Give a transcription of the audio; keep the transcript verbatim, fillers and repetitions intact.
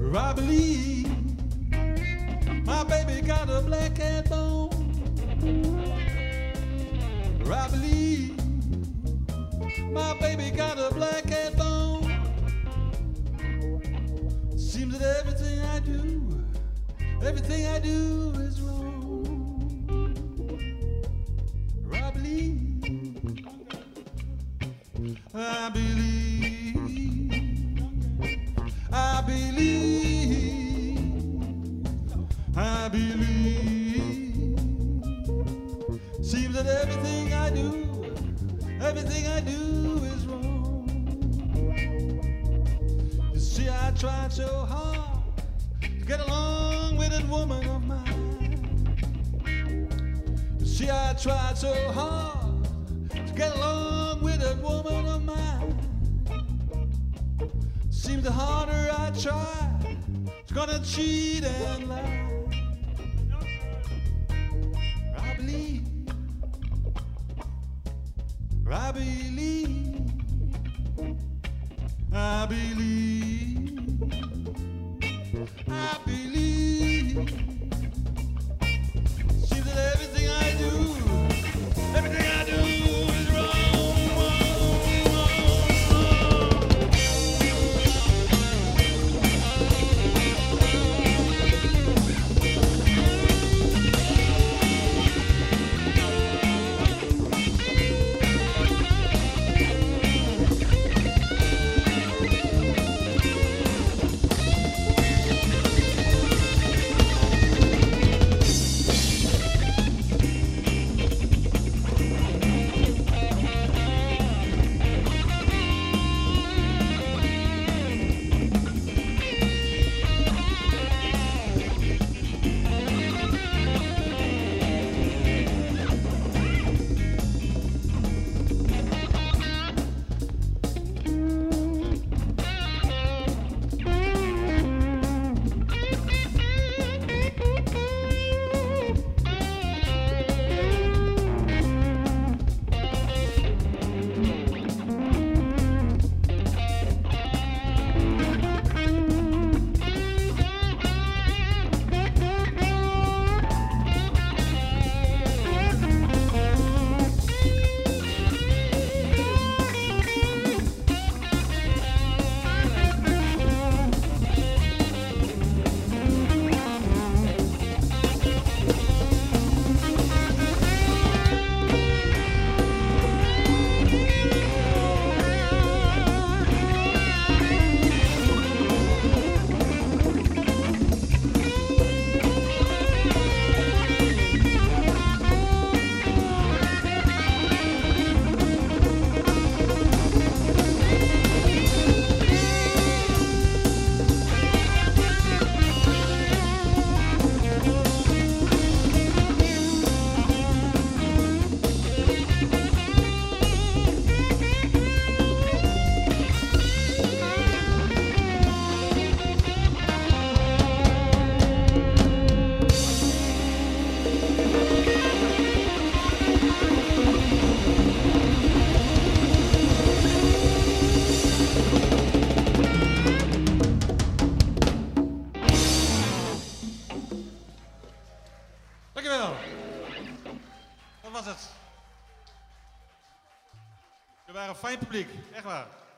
I believe my baby got a black cat bone. I believe my baby got a black cat bone. Seems that everything I do, everything I do is wrong. I believe, I believe, I believe, I believe. Seems that everything I do, everything I do is wrong. You see, I tried so hard to get along with that woman of mine. You see, I tried so hard to get along with that woman of mine. Seems the harder I try, it's gonna cheat and lie. I believe, I believe, I believe, I believe. Seems that everything I do, everything I do is wrong. Dankjewel. Dat was het. We waren een fijn publiek, echt waar.